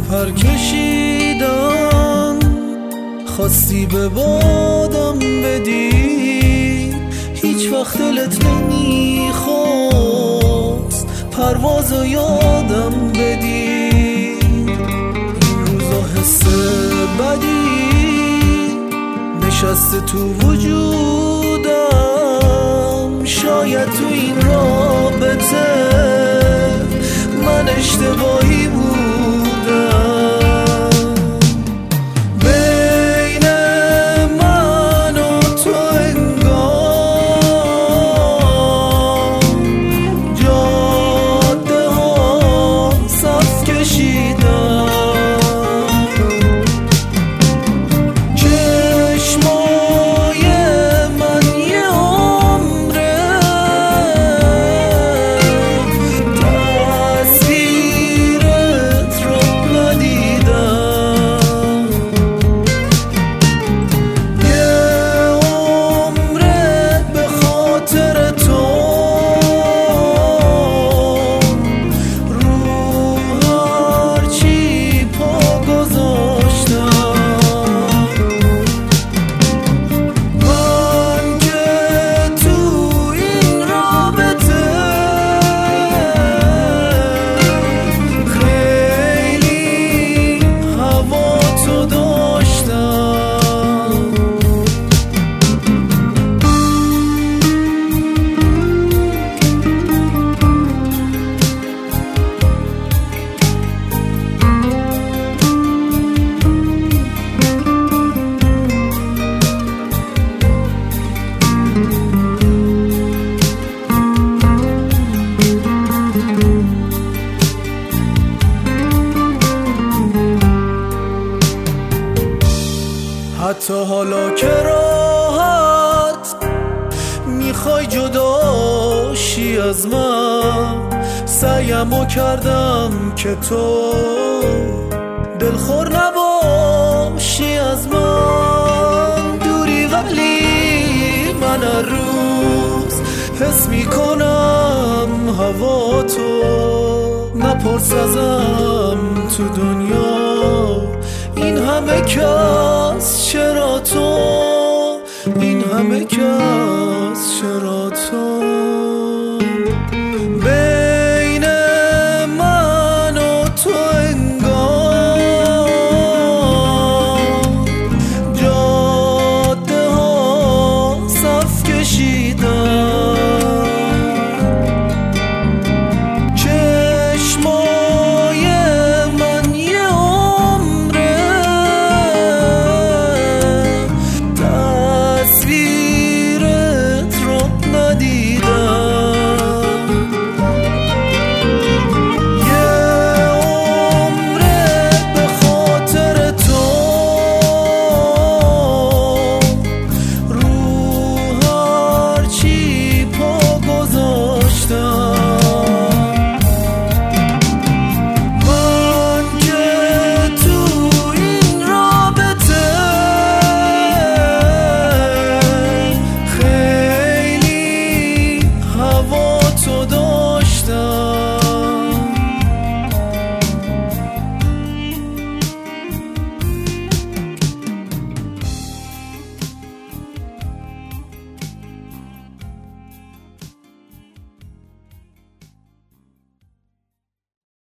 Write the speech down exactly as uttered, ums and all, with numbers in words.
پر کشیدم، خواستی به بادم بدی، هیچ وقت دلت نمیخواست پروازو یادم بدی. این روزا حس بدی نشسته تو وجودم، شاید تو این رابطه من اشتباهی بودم. حتی حالا که راحت میخوای جداشی از من، سعیمو کردم که تو دلخور نباشی از من. دوری ولی من هر روز حس میکنم هوا تو، نپرس ازم تو دنیا این همه کس چرا تو، این همه کس چرا تو.